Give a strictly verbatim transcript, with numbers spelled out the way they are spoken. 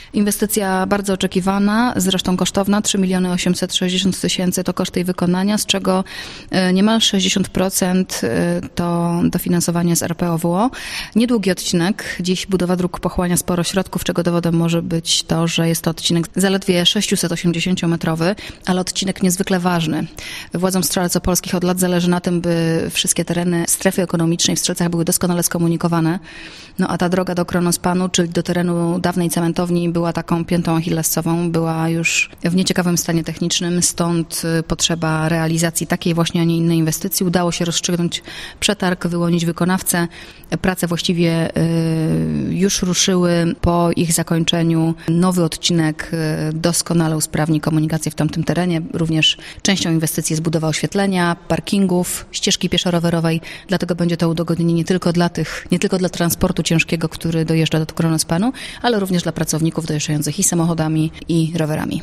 Inwestycja bardzo oczekiwana, zresztą kosztowna, trzy miliony osiemset sześćdziesiąt tysięcy to koszt jej wykonania, z czego niemal sześćdziesiąt procent to dofinansowanie z R P O W O. Niedługi odcinek, dziś budowa dróg pochłania sporo środków, czego dowodem może być to, że jest to odcinek zaledwie sześciusetosiemdziesięciometrowy, ale odcinek niezwykle ważny. Władzom Strzelec Opolskich od lat zależy na tym, by wszystkie tereny strefy ekonomicznej w Strzelcach były doskonale skomunikowane. No a ta droga do Kronospanu, czyli do terenu dawnej cementowni, była taką piętą achillesową, była już w nieciekawym stanie technicznym, stąd potrzeba realizacji takiej właśnie, a nie innej inwestycji. Udało się rozstrzygnąć przetarg, wyłonić wykonawcę. Prace właściwie już ruszyły. Po ich zakończeniu nowy odcinek doskonale usprawni komunikację w tamtym terenie. Również częścią inwestycji jest budowa oświetlenia, parkingów, ścieżki pieszo-rowerowej. Dlatego będzie to udogodnienie nie tylko dla tych, nie tylko dla transportu ciężkiego, który dojeżdża do Kronospanu, ale również dla pracowników dojeżdżających i samochodami, i rowerami.